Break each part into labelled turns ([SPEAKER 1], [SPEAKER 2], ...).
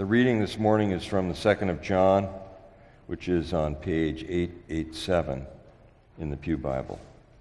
[SPEAKER 1] The reading this morning is from the 2nd of John, which is on page 887 in the Pew Bible.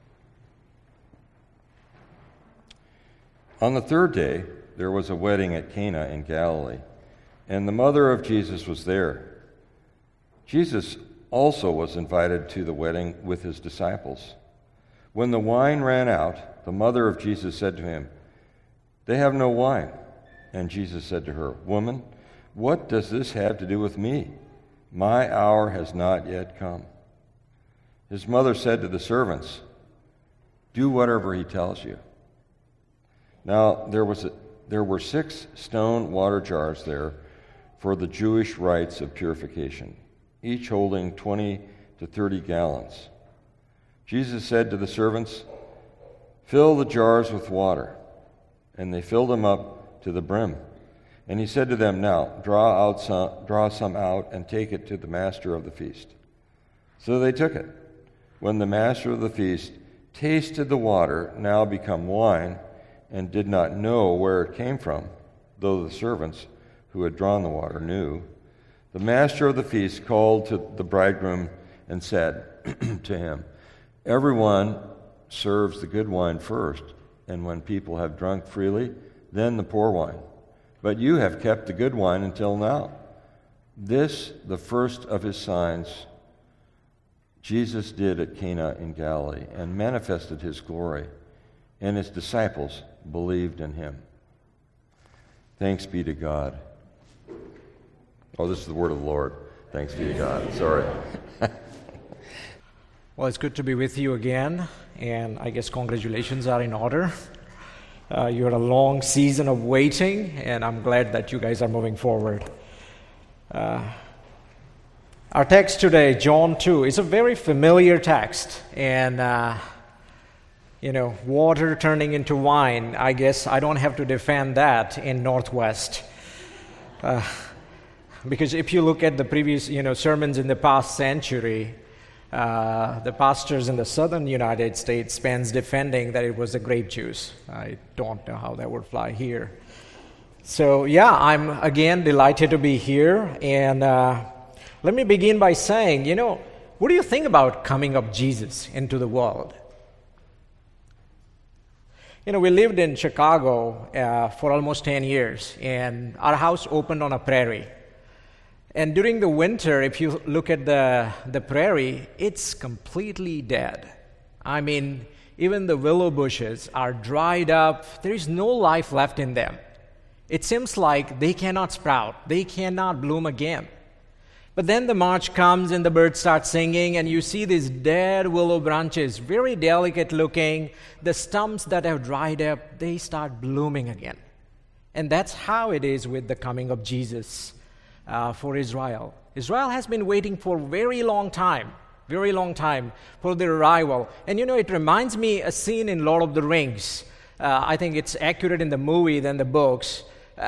[SPEAKER 1] On the third day, there was a wedding at Cana in Galilee, and the mother of Jesus was there. Jesus also was invited to the wedding with his disciples. When the wine ran out, the mother of Jesus said to him, "They have no wine." And Jesus said to her, "Woman, what does this have to do with me? My hour has not yet come." His mother said to the servants, "Do whatever he tells you." Now there were 6 stone water jars there for the Jewish rites of purification, each holding 20 to 30 gallons. Jesus said to the servants, "Fill the jars with water." And they filled them up to the brim. And he said to them, "Now draw some out and take it to the master of the feast." So they took it. When the master of the feast tasted the water, now become wine, and did not know where it came from, though the servants who had drawn the water knew, the master of the feast called to the bridegroom and said to him, "Everyone serves the good wine first, and when people have drunk freely, then the poor wine. But you have kept the good wine until now." This, the first of his signs, Jesus did at Cana in Galilee, and manifested his glory, and his disciples believed in him. Thanks be to God. Oh, this is the word of the Lord. Thanks be to God. Sorry.
[SPEAKER 2] Well, it's good to be with you again, and I guess congratulations are in order. You had a long season of waiting, and I'm glad that you guys are moving forward. Our text today, John 2, is a very familiar text, and water turning into wine, I guess I don't have to defend that in Northwest. Because if you look at the previous, sermons in the past century, the pastors in the southern United States spends defending that it was the grape juice. I don't know how that would fly here. So, I'm again delighted to be here. And let me begin by saying, what do you think about coming of Jesus into the world? We lived in Chicago for almost 10 years, and our house opened on a prairie. And during the winter, if you look at the prairie, it's completely dead. I mean, even the willow bushes are dried up. There is no life left in them. It seems like they cannot sprout. They cannot bloom again. But then the March comes and the birds start singing, and you see these dead willow branches, very delicate looking. The stumps that have dried up, they start blooming again. And that's how it is with the coming of Jesus for Israel. Israel has been waiting for a very long time for the arrival. And it reminds me a scene in Lord of the Rings. I think it's accurate in the movie than the books.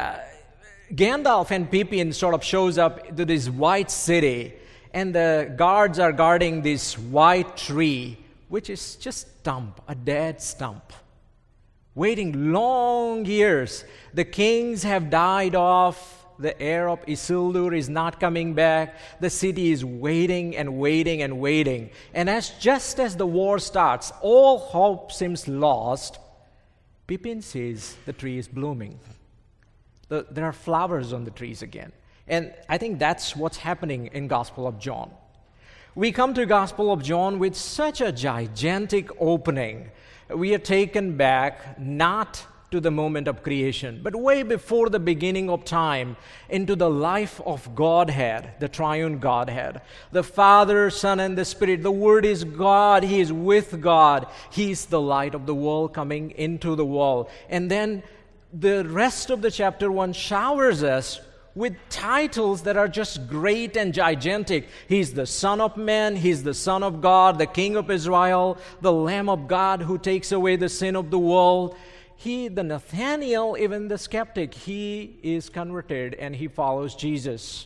[SPEAKER 2] Gandalf and Pippin sort of shows up to this white city, and the guards are guarding this white tree, which is just a dead stump. Waiting long years. The kings have died off. The heir of Isildur is not coming back. The city is waiting and waiting and waiting. And just as the war starts, all hope seems lost. Pippin sees the tree is blooming. There are flowers on the trees again. And I think that's what's happening in Gospel of John. We come to Gospel of John with such a gigantic opening. We are taken back not to the moment of creation, but way before the beginning of time, into the life of Godhead, the triune Godhead. The Father, Son, and the Spirit. The Word is God. He is with God. He is the light of the world coming into the world. And then the rest of the chapter 1 showers us with titles that are just great and gigantic. He's the Son of Man, He's the Son of God, the King of Israel, the Lamb of God who takes away the sin of the world. The Nathanael, even the skeptic, he is converted and he follows Jesus.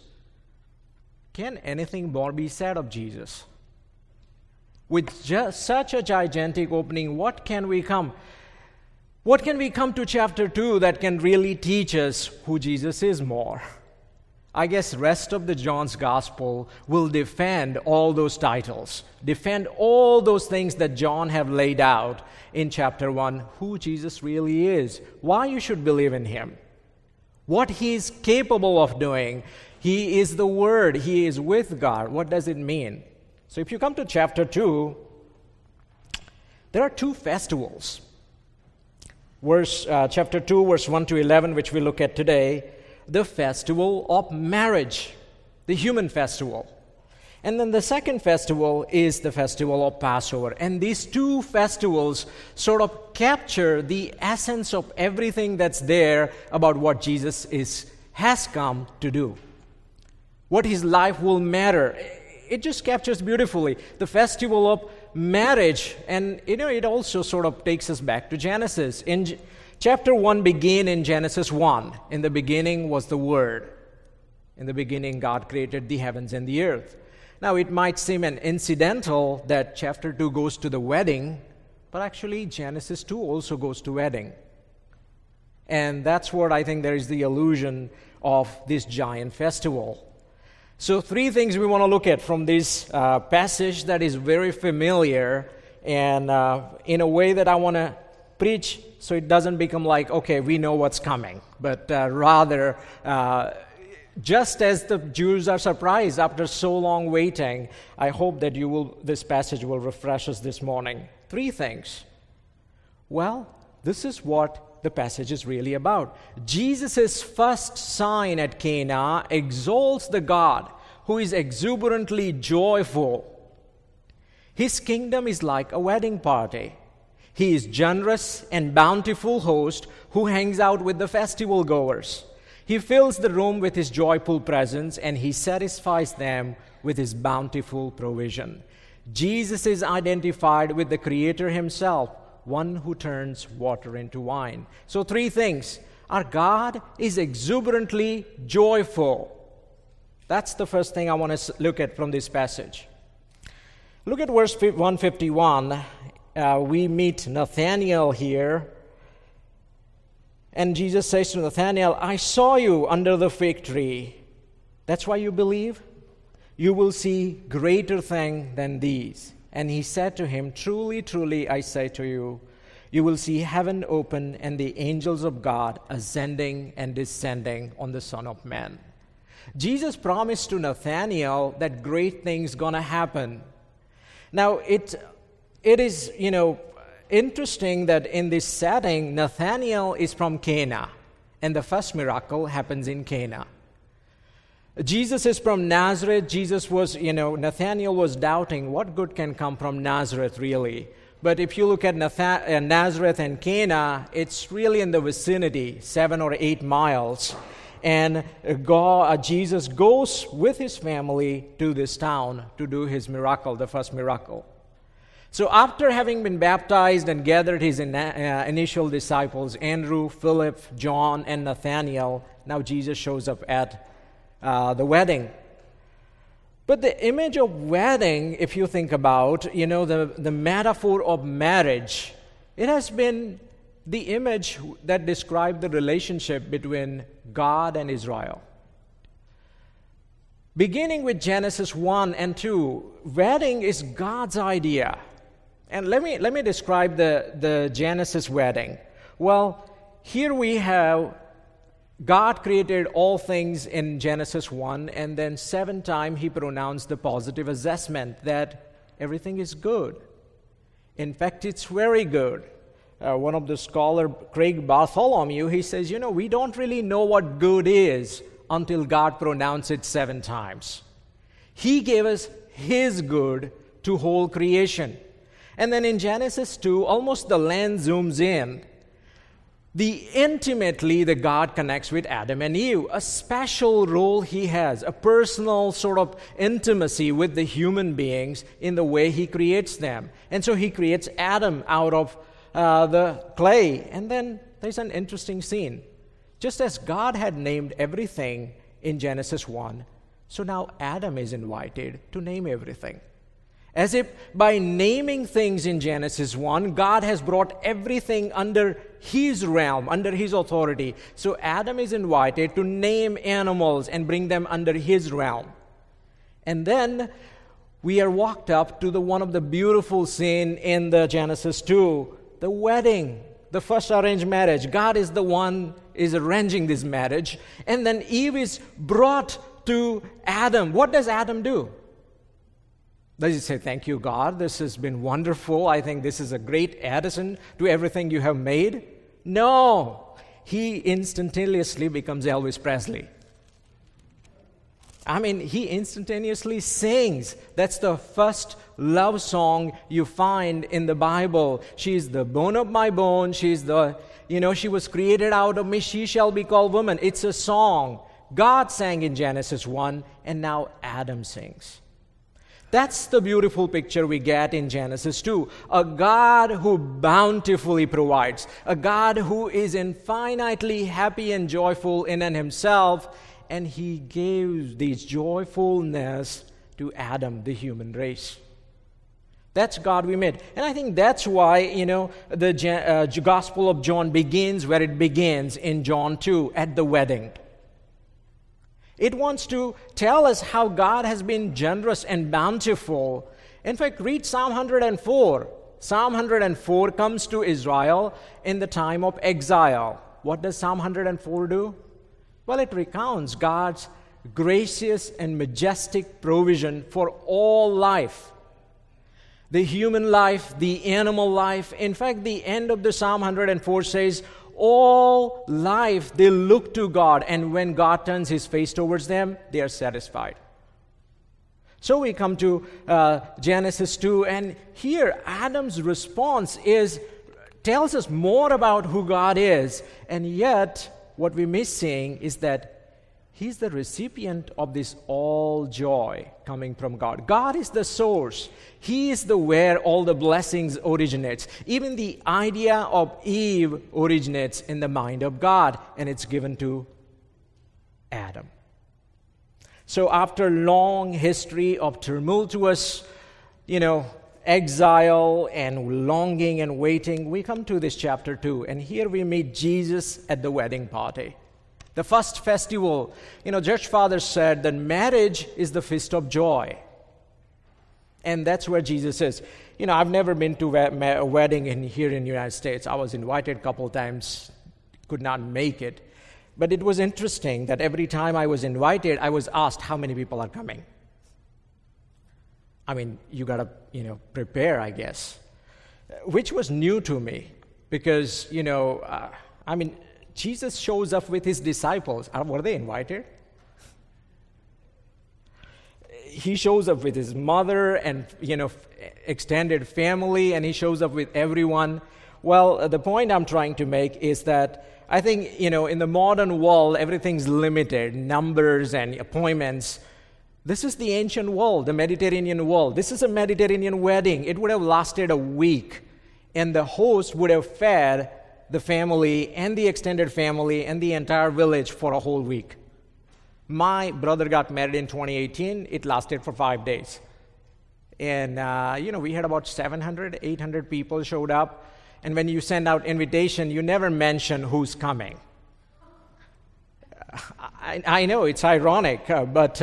[SPEAKER 2] Can anything more be said of Jesus? With just such a gigantic opening, what can we come to chapter 2 that can really teach us who Jesus is more? I guess rest of the John's Gospel will defend all those titles, defend all those things that John have laid out in chapter 1, who Jesus really is, why you should believe in him, what he is capable of doing. He is the Word. He is with God. What does it mean? So if you come to chapter 2, there are two festivals. Chapter 2, verse 1 to 11, which we look at today, the festival of marriage, the human festival. And then the second festival is the festival of Passover. And these two festivals sort of capture the essence of everything that's there about what Jesus has come to do, what his life will matter. It just captures beautifully the festival of marriage. And it also sort of takes us back to Genesis. In chapter 1 began in Genesis 1. In the beginning was the Word. In the beginning God created the heavens and the earth. Now it might seem an incidental that chapter 2 goes to the wedding, but actually Genesis 2 also goes to wedding. And that's what I think there is the allusion of this giant festival. So three things we want to look at from this passage that is very familiar, and in a way that I want to preach so it doesn't become like, okay, we know what's coming, but rather, just as the Jews are surprised after so long waiting, I hope that this passage will refresh us this morning. Three things. Well, this is what the passage is really about. Jesus' first sign at Cana exalts the God who is exuberantly joyful. His kingdom is like a wedding party. He is generous and bountiful host who hangs out with the festival goers. He fills the room with his joyful presence, and he satisfies them with his bountiful provision. Jesus is identified with the Creator himself, one who turns water into wine. So three things. Our God is exuberantly joyful. That's the first thing I want to look at from this passage. Look at verse 151. We meet Nathanael here. And Jesus says to Nathanael, I saw you under the fig tree. That's why you believe? You will see greater things than these. And he said to him, Truly, truly, I say to you, you will see heaven open and the angels of God ascending and descending on the Son of Man. Jesus promised to Nathanael that great things going to happen. Now, it is, interesting that in this setting, Nathanael is from Cana, and the first miracle happens in Cana. Jesus is from Nazareth. Nathanael was doubting what good can come from Nazareth, really. But if you look at Nazareth and Cana, it's really in the vicinity, 7 or 8 miles. And Jesus goes with his family to this town to do his miracle, the first miracle. So after having been baptized and gathered his initial disciples, Andrew, Philip, John, and Nathanael, now Jesus shows up at the wedding. But the image of wedding, if you think about, the metaphor of marriage, it has been the image that described the relationship between God and Israel. Beginning with Genesis 1 and 2, wedding is God's idea. And let me describe the Genesis wedding. Well, here we have God created all things in Genesis 1, and then 7 times he pronounced the positive assessment that everything is good. In fact, it's very good. One of the scholars, Craig Bartholomew, he says, we don't really know what good is until God pronounced it 7 times. He gave us his good to whole creation. And then in Genesis 2, almost the lens zooms in. Intimately, the God connects with Adam and Eve, a special role he has, a personal sort of intimacy with the human beings in the way he creates them. And so he creates Adam out of the clay. And then there's an interesting scene. Just as God had named everything in Genesis 1, so now Adam is invited to name everything. As if by naming things in Genesis 1, God has brought everything under His realm, under His authority. So Adam is invited to name animals and bring them under His realm. And then we are walked up to one of the beautiful scene in the Genesis 2, the wedding, the first arranged marriage. God is the one is arranging this marriage. And then Eve is brought to Adam. What does Adam do? Does he say, "Thank you, God, this has been wonderful. I think this is a great addition to everything you have made"? No. He instantaneously becomes Elvis Presley. He instantaneously sings. That's the first love song you find in the Bible. She's the bone of my bone. She's she was created out of me. She shall be called woman. It's a song. God sang in Genesis 1, and now Adam sings. That's the beautiful picture we get in Genesis 2. A God who bountifully provides. A God who is infinitely happy and joyful in and Himself. And He gave this joyfulness to Adam, the human race. That's God we met. And I think that's why, the Gospel of John begins where it begins in John 2, at the wedding. It wants to tell us how God has been generous and bountiful. In fact, read Psalm 104. Psalm 104 comes to Israel in the time of exile. What does Psalm 104 do? Well, it recounts God's gracious and majestic provision for all life. The human life, the animal life. In fact, the end of the Psalm 104 says, all life, they look to God, and when God turns His face towards them, they are satisfied. So we come to Genesis 2, and here Adam's response tells us more about who God is, and yet what we're missing is that He's the recipient of this all joy coming from God. God is the source. He is where all the blessings originates. Even the idea of Eve originates in the mind of God, and it's given to Adam. So after long history of tumultuous, exile and longing and waiting, we come to this chapter 2, and here we meet Jesus at the wedding party. The first festival, church fathers said that marriage is the feast of joy. And that's where Jesus is. I've never been to a wedding here in the United States. I was invited a couple times, could not make it. But it was interesting that every time I was invited, I was asked how many people are coming. You got to, prepare, I guess. Which was new to me because, Jesus shows up with His disciples. Were they invited? He shows up with His mother and, extended family, and He shows up with everyone. Well, the point I'm trying to make is that I think, in the modern world, everything's limited, numbers and appointments. This is the ancient world, the Mediterranean world. This is a Mediterranean wedding. It would have lasted a week, and the host would have fed the family and the extended family and the entire village for a whole week. My brother got married in 2018. It lasted for 5 days. And, we had about 700, 800 people showed up. And when you send out invitation, you never mention who's coming. I know it's ironic, but,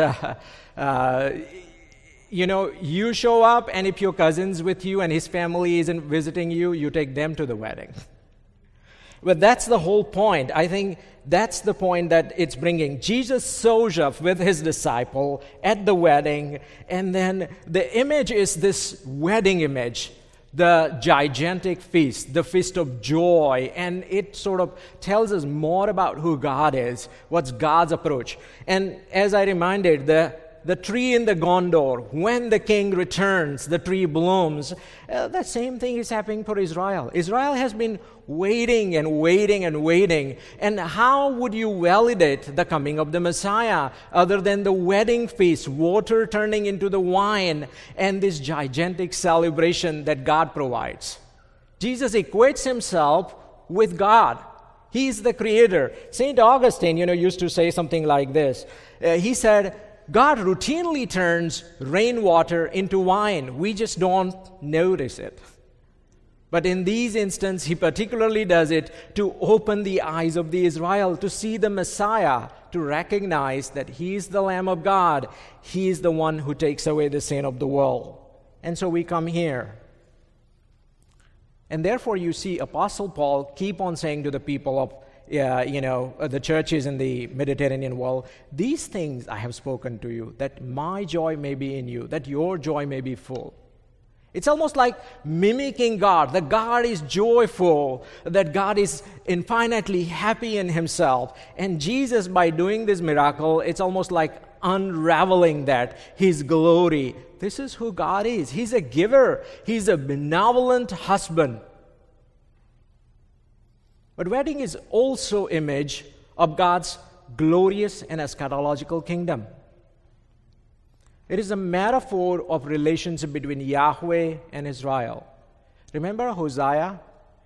[SPEAKER 2] you show up, and if your cousin's with you and his family isn't visiting you, you take them to the wedding. But that's the whole point. I think that's the point that it's bringing. Jesus shows up with His disciple at the wedding, and then the image is this wedding image, the gigantic feast, the feast of joy, and it sort of tells us more about who God is, what's God's approach. And as I reminded, the tree in the Gondor, when the king returns, the tree blooms. The same thing is happening for Israel. Israel has been waiting and waiting and waiting. And how would you validate the coming of the Messiah other than the wedding feast, water turning into the wine, and this gigantic celebration that God provides? Jesus equates Himself with God. He's the creator. St. Augustine, used to say something like this. He said, God routinely turns rainwater into wine. We just don't notice it. But in these instances, he particularly does it to open the eyes of the Israel, to see the Messiah, to recognize that he is the Lamb of God. He is the one who takes away the sin of the world. And so we come here. And therefore you see Apostle Paul keep on saying to the people of the churches in the Mediterranean world, these things I have spoken to you, that my joy may be in you, that your joy may be full. It's almost like mimicking God, that God is joyful, that God is infinitely happy in himself. And Jesus, by doing this miracle, it's almost like unraveling that, his glory. This is who God is. He's a giver. He's a benevolent husband. But wedding is also image of God's glorious and eschatological kingdom. It is a metaphor of relationship between Yahweh and Israel. Remember Hosea?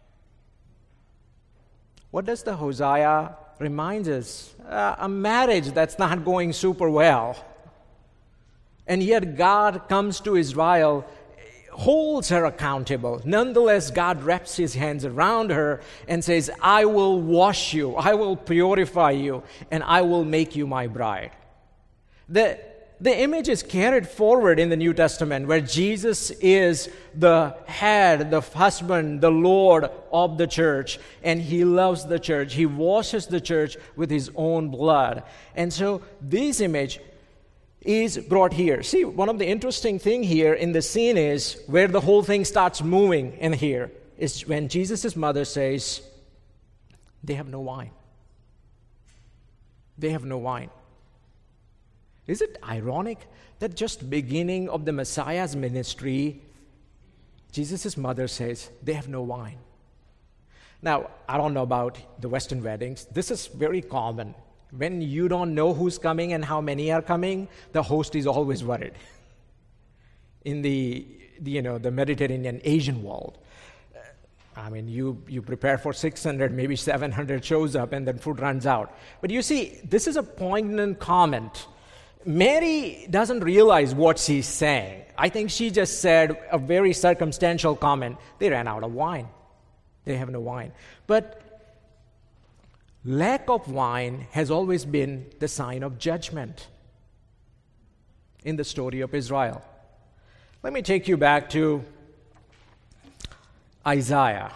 [SPEAKER 2] What does the Hosea remind us? A marriage that's not going super well. And yet God comes to Israel, holds her accountable. Nonetheless, God wraps his hands around her and says, I will wash you, I will purify you, and I will make you my bride. The image is carried forward in the New Testament, where Jesus is the head, the husband, the Lord of the church, and he loves the church. He washes the church with his own blood. And so this image is brought here. See, one of the interesting thing here in the scene is where the whole thing starts moving in here is when Jesus' mother says, they have no wine. They have no wine. Is it ironic that just beginning of the Messiah's ministry, Jesus' mother says, they have no wine? Now, I don't know about the Western weddings. This is very common. When you don't know who's coming and how many are coming, the host is always worried. In the Mediterranean, Asian world, you prepare for 600, maybe 700 shows up, and then food runs out. But you see, this is a poignant comment. Mary doesn't realize what she's saying. I think she just said a very circumstantial comment. They ran out of wine. They have no wine. But lack of wine has always been the sign of judgment in the story of Israel. Let me take you back to Isaiah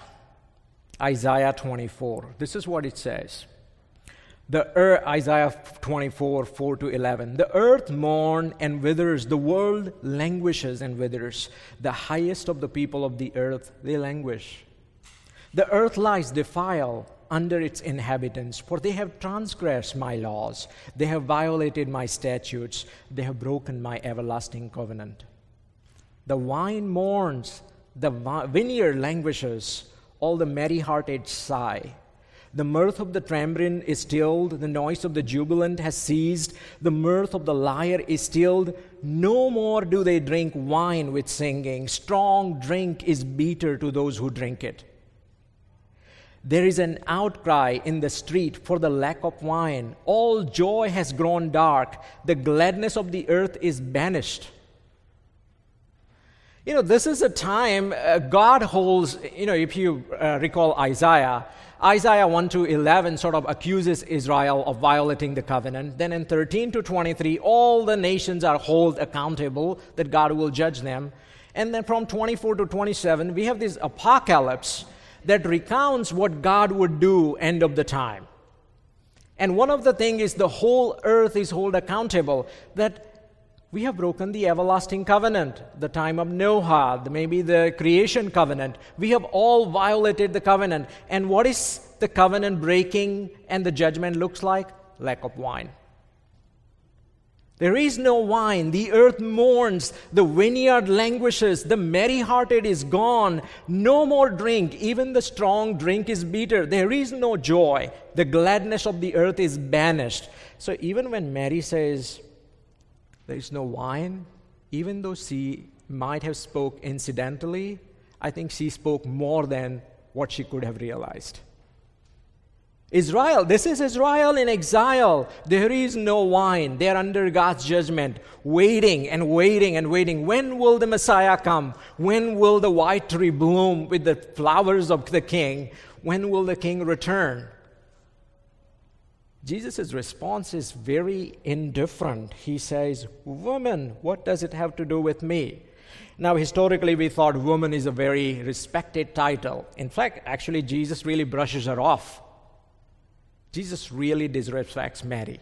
[SPEAKER 2] 24. This is what it says. Isaiah 24, 4-11. The earth mourns and withers, the world languishes and withers. The highest of the people of the earth, they languish. The earth lies defiled under its inhabitants, for they have transgressed my laws. They have violated my statutes. They have broken my everlasting covenant. The vine mourns, the vineyard languishes, all the merry-hearted sigh. The mirth of the tambourine is stilled, the noise of the jubilant has ceased, the mirth of the lyre is stilled. No more do they drink wine with singing. Strong drink is bitter to those who drink it. There is an outcry in the street for the lack of wine. All joy has grown dark. The gladness of the earth is banished. This is a time God holds, if you recall Isaiah 1-11 sort of accuses Israel of violating the covenant. Then in 13-23, all the nations are held accountable that God will judge them. And then from 24-27, we have this apocalypse that recounts what God would do end of the time. And one of the things is the whole earth is held accountable, that we have broken the everlasting covenant, the time of Noah, maybe the creation covenant. We have all violated the covenant. And what is the covenant breaking and the judgment looks like? Lack of wine. There is no wine. The earth mourns. The vineyard languishes. The merry-hearted is gone. No more drink. Even the strong drink is bitter. There is no joy. The gladness of the earth is banished. So even when Mary says, there is no wine, even though she might have spoke incidentally, I think she spoke more than what she could have realized. Israel, this is Israel in exile. There is no wine. They are under God's judgment, waiting and waiting and waiting. When will the Messiah come? When will the white tree bloom with the flowers of the King? When will the King return? Jesus' response is very indifferent. He says, "Woman, what does it have to do with me?" Now, historically, we thought woman is a very respected title. In fact, actually, Jesus really brushes her off. Jesus really disrespects Mary.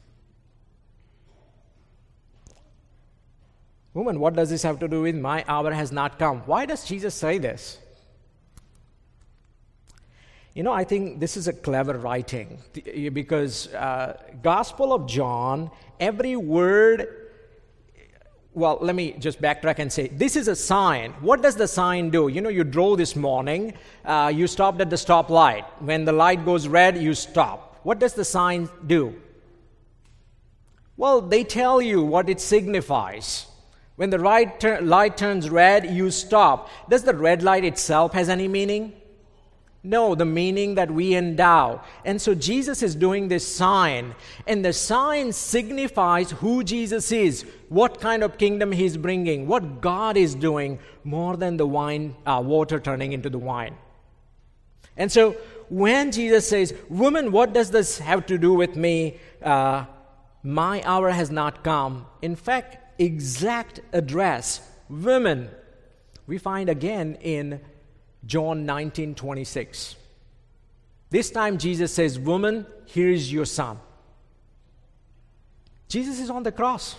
[SPEAKER 2] "Woman, what does this have to do with my hour has not come?" Why does Jesus say this? I think this is a clever writing because Gospel of John, every word, well, let me just backtrack and say, this is a sign. What does the sign do? You drove this morning, you stopped at the stoplight. When the light goes red, you stop. What does the sign do? Well, they tell you what it signifies. When the light turns red, you stop. Does the red light itself has any meaning? No, the meaning that we endow. And so Jesus is doing this sign, and the sign signifies who Jesus is, what kind of kingdom he's bringing, what God is doing, more than the water turning into the wine. And so when Jesus says, "Woman, what does this have to do with me? My hour has not come." In fact, exact address, women, we find again in John 19:26. This time Jesus says, "Woman, here is your son." Jesus is on the cross.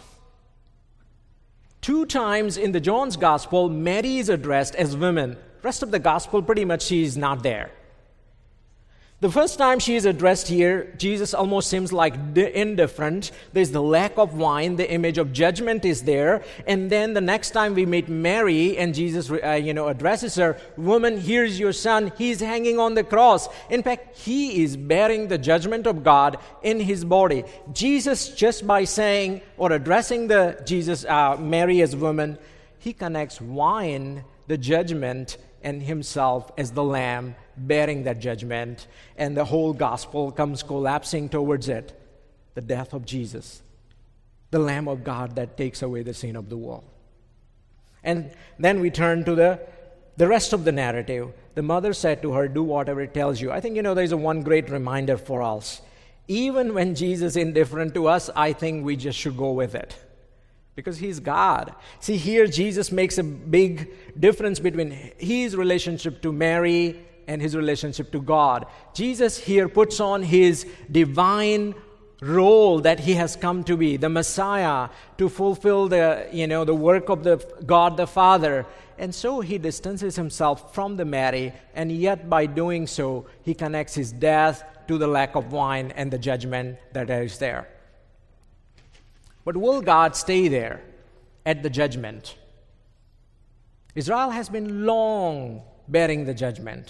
[SPEAKER 2] 2 times in the John's gospel, Mary is addressed as woman. Rest of the gospel, pretty much she is not there. The first time she is addressed here, Jesus almost seems like indifferent. There's the lack of wine, the image of judgment is there. And then the next time we meet Mary and Jesus addresses her, "Woman, here's your son. He's hanging on the cross." In fact, he is bearing the judgment of God in his body. Jesus, just by saying or addressing Mary as woman, he connects wine, the judgment, and himself as the lamb bearing that judgment, and the whole gospel comes collapsing towards it. The death of Jesus, the Lamb of God that takes away the sin of the world. And then we turn to the rest of the narrative. The mother said to her, "Do whatever it tells you." I think, there's one great reminder for us. Even when Jesus is indifferent to us, I think we just should go with it. Because he's God. See, here Jesus makes a big difference between his relationship to Mary and his relationship to God. Jesus here puts on his divine role that he has come to be, the Messiah, to fulfill the work of the God the Father. And so he distances himself from the Mary, and yet by doing so, he connects his death to the lack of wine and the judgment that is there. But will God stay there at the judgment? Israel has been long bearing the judgment.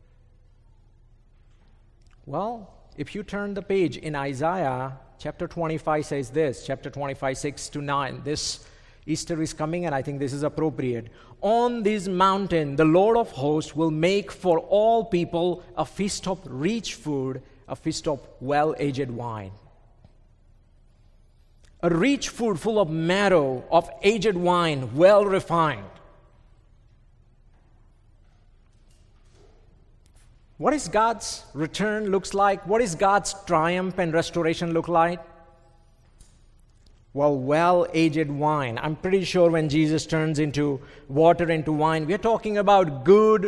[SPEAKER 2] Well, if you turn the page in Isaiah, chapter 25 says this, chapter 25, 6-9. This Easter is coming, and I think this is appropriate. "On this mountain, the Lord of hosts will make for all people a feast of rich food, a feast of well-aged wine." A rich food full of marrow, of aged wine, well refined. What is God's return looks like? What is God's triumph and restoration look like? Well-aged wine. I'm pretty sure when Jesus turns into water into wine, we're talking about good,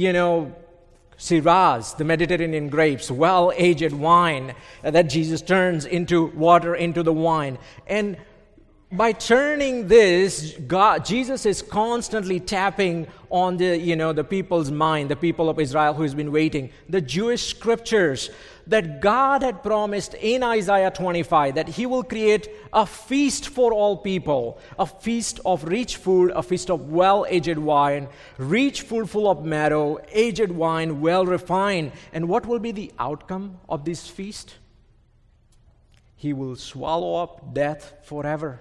[SPEAKER 2] Shiraz, the Mediterranean grapes, well-aged wine that Jesus turns into water into the wine. And by turning this, Jesus is constantly tapping on the people's mind, the people of Israel who has been waiting. The Jewish scriptures that God had promised in Isaiah 25 that he will create a feast for all people, a feast of rich food, a feast of well-aged wine, rich food full of marrow, aged wine, well refined. And what will be the outcome of this feast? He will swallow up death forever.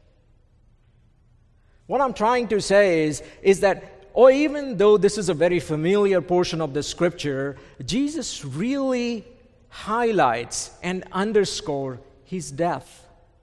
[SPEAKER 2] What I'm trying to say is that, even though this is a very familiar portion of the scripture, Jesus really highlights and underscore his death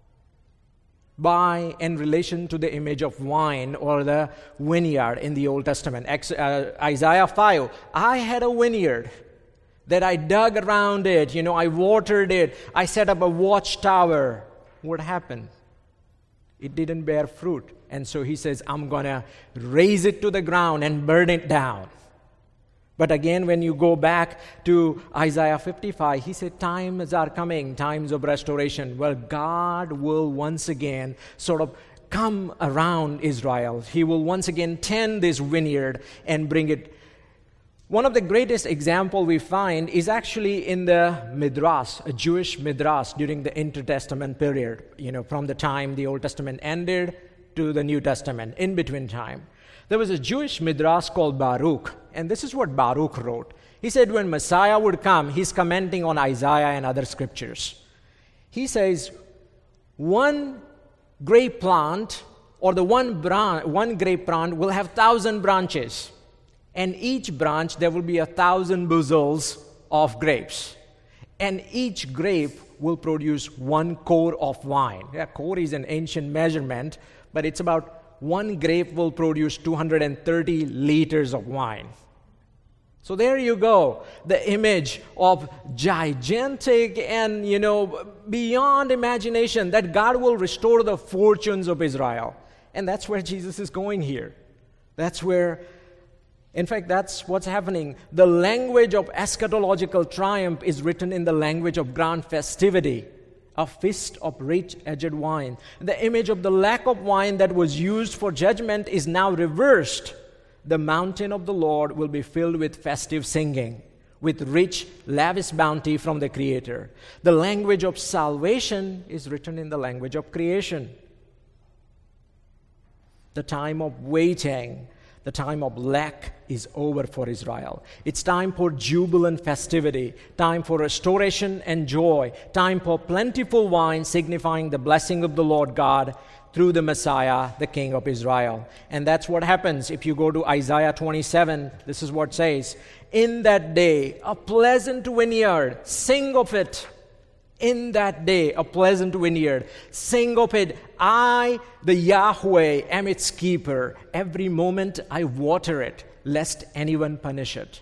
[SPEAKER 2] by in relation to the image of wine or the vineyard in the Old Testament. Isaiah 5, I had a vineyard that I dug around it, I watered it, I set up a watchtower. What happened? It didn't bear fruit. And so he says, I'm going to raze it to the ground and burn it down. But again, when you go back to Isaiah 55, he said, times are coming, times of restoration, where God will once again sort of come around Israel. He will once again tend this vineyard and bring it. One of the greatest examples we find is actually in the Midrash, a Jewish Midrash during the Intertestament period, from the time the Old Testament ended to the New Testament, in between time. There was a Jewish Midrash called Baruch, and this is what Baruch wrote. He said when Messiah would come, he's commenting on Isaiah and other scriptures. He says, one grape plant, or the one grape plant will have 1,000 branches, and each branch there will be 1,000 bushels of grapes, and each grape will produce 1 core of wine. Yeah, core is an ancient measurement, but it's about one grape will produce 230 liters of wine. So there you go, the image of gigantic and, beyond imagination that God will restore the fortunes of Israel. And that's where Jesus is going here. That's what's happening. The language of eschatological triumph is written in the language of grand festivity. A feast of rich-aged wine. The image of the lack of wine that was used for judgment is now reversed. The mountain of the Lord will be filled with festive singing, with rich, lavish bounty from the Creator. The language of salvation is written in the language of creation. The time of waiting, the time of lack is over for Israel. It's time for jubilant festivity, time for restoration and joy, time for plentiful wine signifying the blessing of the Lord God through the Messiah, the King of Israel. And that's what happens if you go to Isaiah 27. This is what it says, in that day, a pleasant vineyard, sing of it. In that day, a pleasant vineyard, sing of it. I, the Yahweh, am its keeper. Every moment I water it, lest anyone punish it.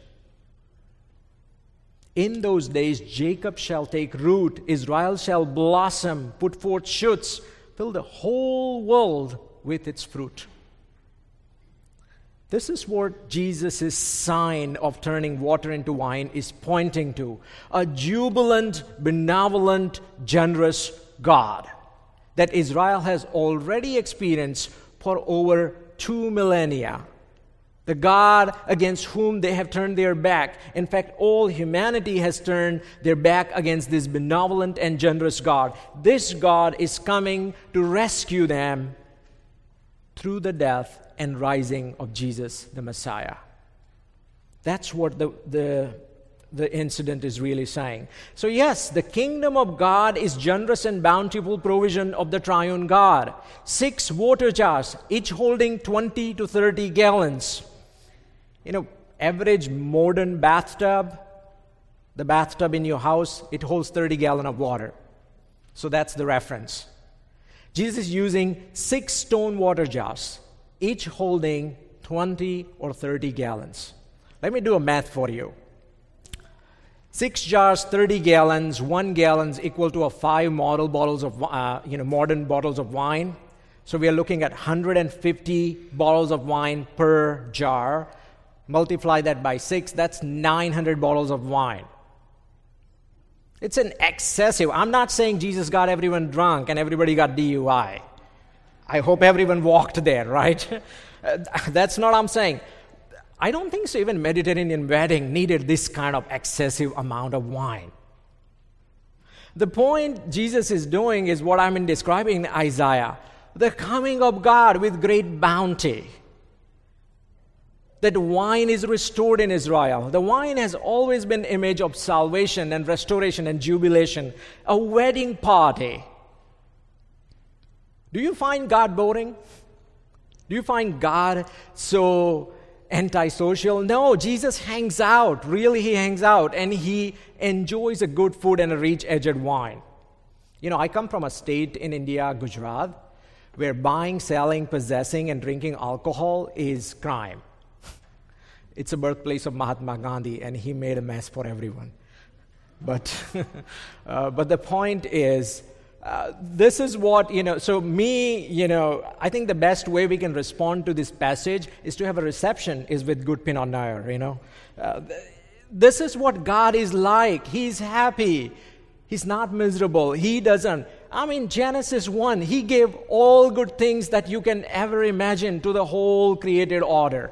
[SPEAKER 2] In those days, Jacob shall take root, Israel shall blossom, put forth shoots, fill the whole world with its fruit. This is what Jesus' sign of turning water into wine is pointing to. A jubilant, benevolent, generous God that Israel has already experienced for over 2 millennia. The God against whom they have turned their back. In fact, all humanity has turned their back against this benevolent and generous God. This God is coming to rescue them through the death and rising of Jesus, the Messiah. That's what the incident is really saying. So yes, the kingdom of God is generous and bountiful provision of the triune God. 6 water jars, each holding 20 to 30 gallons. Average modern bathtub, the bathtub in your house, it holds 30 gallons of water. So that's the reference. Jesus is using 6 stone water jars, each holding 20 or 30 gallons. Let me do a math for you. 6 jars, 30 gallons, 1 gallon is equal to 5 modern bottles of wine. So we are looking at 150 bottles of wine per jar. Multiply that by 6, that's 900 bottles of wine. It's an excessive. I'm not saying Jesus got everyone drunk and everybody got DUI. I hope everyone walked there, right? That's not what I'm saying. I don't think so even Mediterranean wedding needed this kind of excessive amount of wine. The point Jesus is doing is what I'm describing in Isaiah. The coming of God with great bounty. That wine is restored in Israel. The wine has always been image of salvation and restoration and jubilation. A wedding party. Do you find God boring? Do you find God so antisocial. No, Jesus hangs out. Really, he hangs out, and he enjoys a good food and a rich-edged wine. I come from a state in India, Gujarat, where buying, selling, possessing, and drinking alcohol is crime. It's the birthplace of Mahatma Gandhi, and he made a mess for everyone. But the point is, this is what, so I think the best way we can respond to this passage is to have a reception is with good Pinot Noir, This is what God is like. He's happy. He's not miserable. He doesn't. Genesis 1, he gave all good things that you can ever imagine to the whole created order.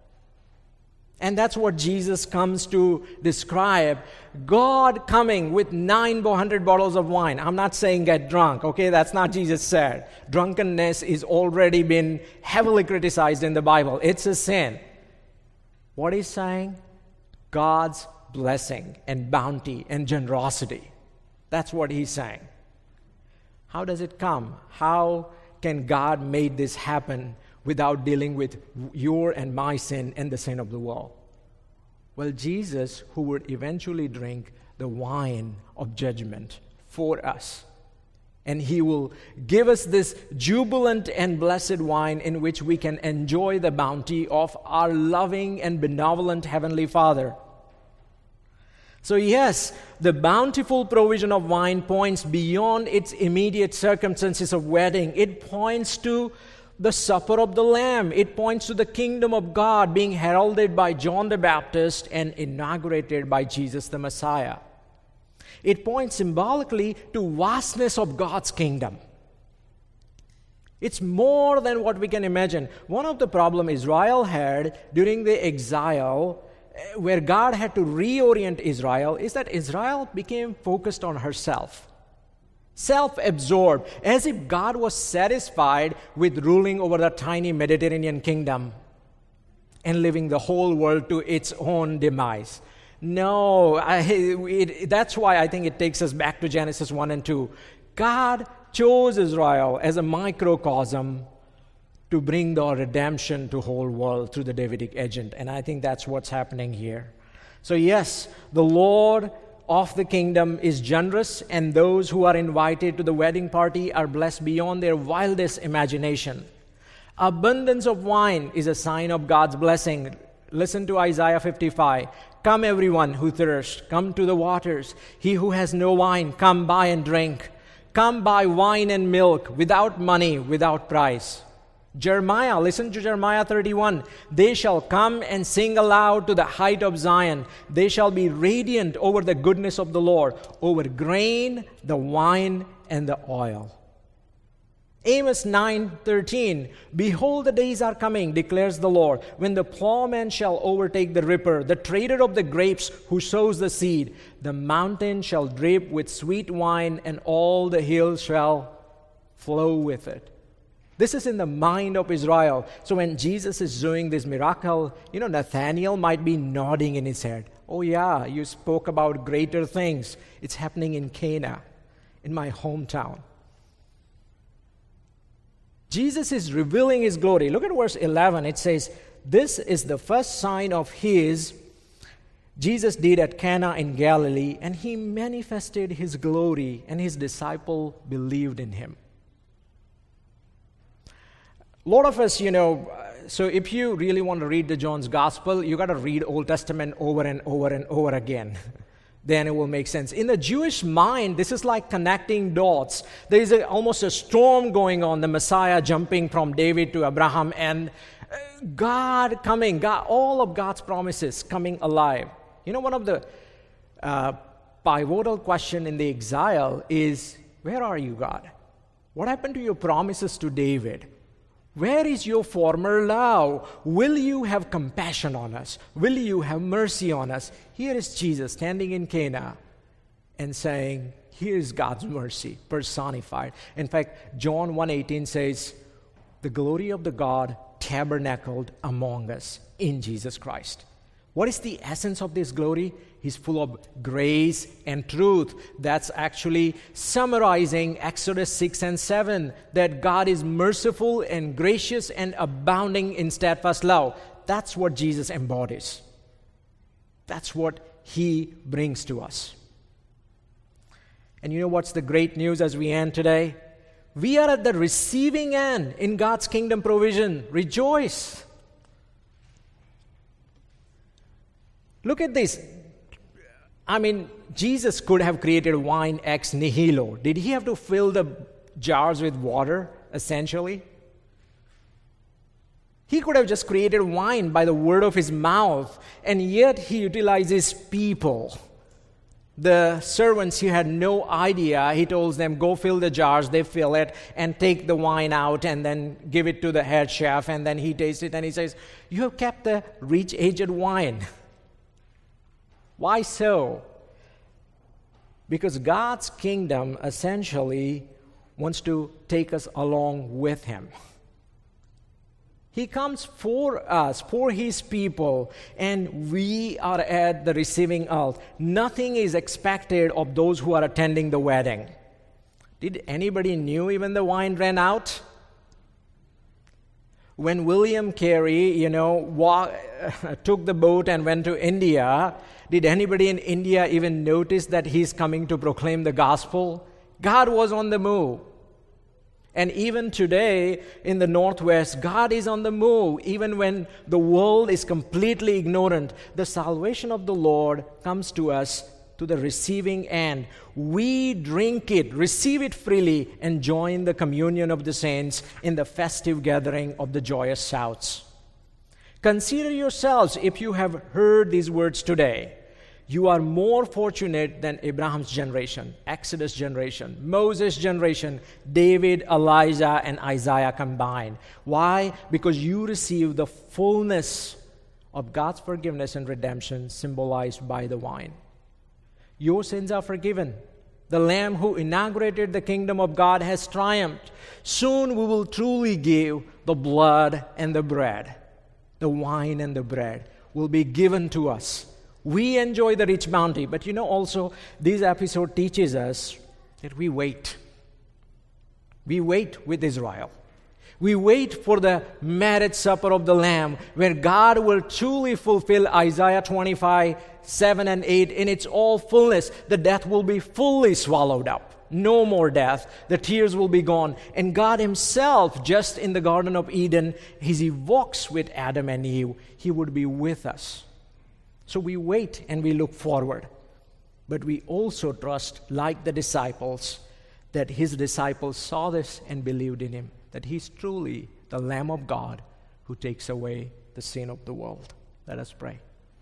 [SPEAKER 2] And that's what Jesus comes to describe. God coming with 900 bottles of wine. I'm not saying get drunk, okay? That's not Jesus said. Drunkenness is already been heavily criticized in the Bible. It's a sin. What he's saying? God's blessing and bounty and generosity. That's what he's saying. How does it come? How can God make this happen without dealing with your and my sin and the sin of the world? Well, Jesus, who would eventually drink the wine of judgment for us, and he will give us this jubilant and blessed wine in which we can enjoy the bounty of our loving and benevolent Heavenly Father. So yes, the bountiful provision of wine points beyond its immediate circumstances of wedding. It points to the supper of the Lamb. It points to the kingdom of God being heralded by John the Baptist and inaugurated by Jesus the Messiah. It points symbolically to vastness of God's kingdom. It's more than what we can imagine. One of the problems Israel had during the exile, where God had to reorient Israel, is that Israel became focused on herself. Self-absorbed, as if God was satisfied with ruling over the tiny Mediterranean kingdom and leaving the whole world to its own demise. No, that's why I think it takes us back to Genesis 1 and 2. God chose Israel as a microcosm to bring the redemption to the whole world through the Davidic agent. And I think that's what's happening here. So yes, the Lord of the kingdom is generous, and those who are invited to the wedding party are blessed beyond their wildest imagination. Abundance of wine is a sign of God's blessing. Listen to Isaiah 55. Come everyone who thirsts, come to the waters. He who has no wine, come buy and drink. Come buy wine and milk without money, without price. Jeremiah, listen to Jeremiah 31. They shall come and sing aloud to the height of Zion. They shall be radiant over the goodness of the Lord, over grain, the wine, and the oil. Amos 9:13. Behold, the days are coming, declares the Lord, when the plowman shall overtake the reaper, the trader of the grapes who sows the seed. The mountain shall drip with sweet wine, and all the hills shall flow with it. This is in the mind of Israel. So when Jesus is doing this miracle, Nathanael might be nodding in his head. Oh yeah, you spoke about greater things. It's happening in Cana, in my hometown. Jesus is revealing his glory. Look at verse 11. It says, this is the first sign of his Jesus did at Cana in Galilee, and he manifested his glory, and his disciple believed in him. A lot of us, so if you really want to read the John's Gospel, you got to read Old Testament over and over and over again. Then it will make sense. In the Jewish mind, this is like connecting dots. There is almost a storm going on, the Messiah jumping from David to Abraham, and God coming, all of God's promises coming alive. One of the pivotal question in the exile is, where are you, God? What happened to your promises to David? Where is your former love? Will you have compassion on us? Will you have mercy on us? Here is Jesus standing in Cana and saying, here is God's mercy personified. In fact, John 1:18 says, the glory of the God tabernacled among us in Jesus Christ. What is the essence of this glory? He's full of grace and truth. That's actually summarizing Exodus 6 and 7, that God is merciful and gracious and abounding in steadfast love. that's what Jesus embodies. That's what he brings to us. And you know what's the great news as we end today? We are at the receiving end in God's kingdom provision. Rejoice. Look at this. I mean, Jesus could have created wine ex nihilo. Did he have to fill the jars with water, essentially? He could have just created wine by the word of his mouth, and yet he utilizes people. The servants, he had no idea. He told them, go fill the jars. They fill it and take the wine out and then give it to the head chef. And then he tastes it and he says, you have kept the rich aged wine. Why so? Because God's kingdom essentially wants to take us along with him. He comes for us, for his people, and we are at the receiving end. Nothing is expected of those who are attending the wedding. Did anybody knew even the wine ran out? When William Carey, took the boat and went to India, did anybody in India even notice that he's coming to proclaim the gospel? God was on the move. And even today in the Northwest, God is on the move. Even when the world is completely ignorant, the salvation of the Lord comes to us to the receiving end. We drink it, receive it freely, and join the communion of the saints in the festive gathering of the joyous shouts. Consider yourselves if you have heard these words today. You are more fortunate than Abraham's generation, Exodus generation, Moses' generation, David, Elijah, and Isaiah combined. Why? Because you receive the fullness of God's forgiveness and redemption symbolized by the wine. Your sins are forgiven. The Lamb who inaugurated the kingdom of God has triumphed. Soon we will truly give the blood and the bread. The wine and the bread will be given to us. We enjoy the rich bounty, but also this episode teaches us that we wait. We wait with Israel. We wait for the marriage supper of the Lamb, where God will truly fulfill Isaiah 25, 7 and 8 in its all fullness. The death will be fully swallowed up. No more death. The tears will be gone. And God himself, just in the Garden of Eden, as he walks with Adam and Eve, he would be with us. So we wait and we look forward. But we also trust, like the disciples, that his disciples saw this and believed in him, that he's truly the Lamb of God who takes away the sin of the world. Let us pray.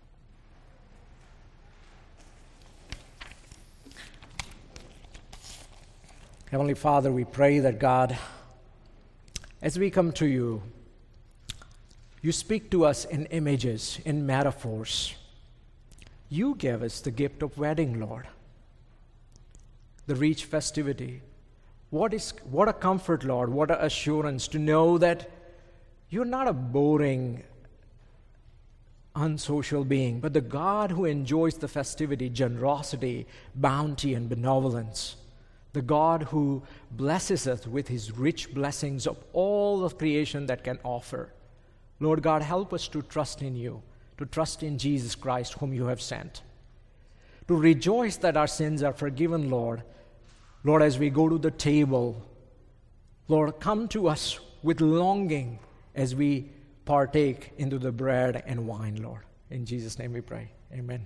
[SPEAKER 2] Heavenly Father, we pray that God, as we come to you, you speak to us in images, in metaphors. You gave us the gift of wedding, Lord. The rich festivity. What a comfort, Lord. What an assurance to know that you're not a boring, unsocial being, but the God who enjoys the festivity, generosity, bounty, and benevolence. The God who blesses us with his rich blessings of all of creation that can offer. Lord God, help us to trust in you, to trust in Jesus Christ whom you have sent. To rejoice that our sins are forgiven, Lord. Lord, as we go to the table, Lord, come to us with longing as we partake into the bread and wine, Lord. In Jesus' name we pray. Amen.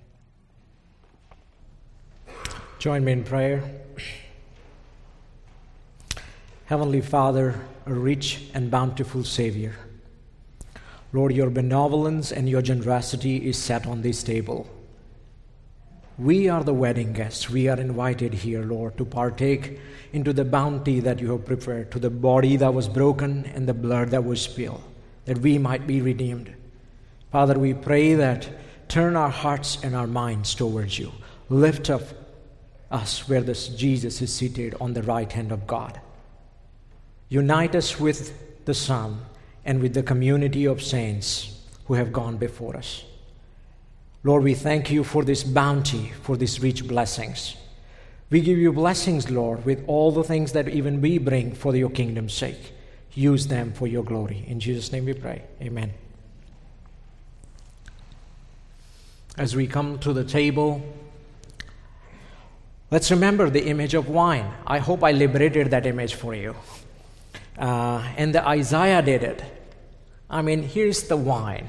[SPEAKER 2] Join me in prayer. Heavenly Father, a rich and bountiful Savior, Lord, your benevolence and your generosity is set on this table. We are the wedding guests. We are invited here, Lord, to partake into the bounty that you have prepared, to the body that was broken and the blood that was spilled, that we might be redeemed. Father, we pray that turn our hearts and our minds towards you. Lift up us where this Jesus is seated on the right hand of God. Unite us with the Son and with the community of saints who have gone before us. Lord, we thank you for this bounty, for these rich blessings. We give you blessings, Lord, with all the things that even we bring for your kingdom's sake. Use them for your glory. In Jesus' name we pray. Amen. As we come to the table, let's remember the image of wine. I hope I liberated that image for you. And the Isaiah did it. I mean, here's the wine.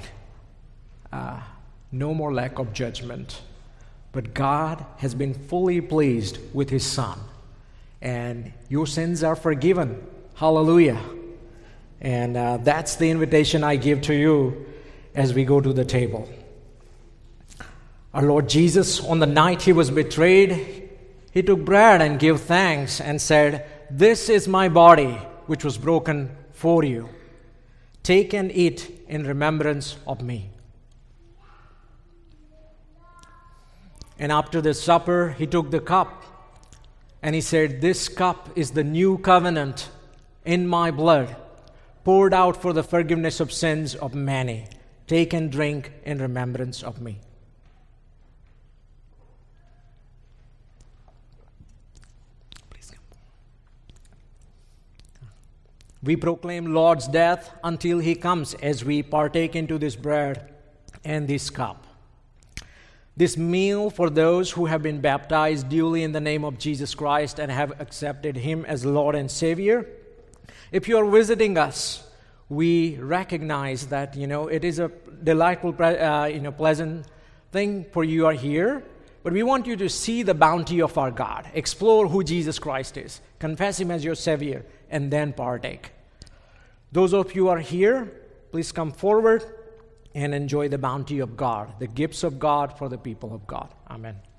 [SPEAKER 2] No more lack of judgment. But God has been fully pleased with His Son. And your sins are forgiven. Hallelujah. And that's the invitation I give to you as we go to the table. Our Lord Jesus, on the night He was betrayed, He took bread and gave thanks and said, "This is my body, which was broken for you. Take and eat in remembrance of me." And after the supper, He took the cup and He said, "This cup is the new covenant in my blood, poured out for the forgiveness of sins of many. Take and drink in remembrance of me." Please come. We proclaim Lord's death until He comes as we partake into this bread and this cup. This meal for those who have been baptized duly in the name of Jesus Christ and have accepted Him as Lord and Savior. If you are visiting us, we recognize that, it is a delightful, pleasant thing for you are here. But we want you to see the bounty of our God. Explore who Jesus Christ is. Confess Him as your Savior and then partake. Those of you who are here, please come forward and enjoy the bounty of God, the gifts of God for the people of God. Amen.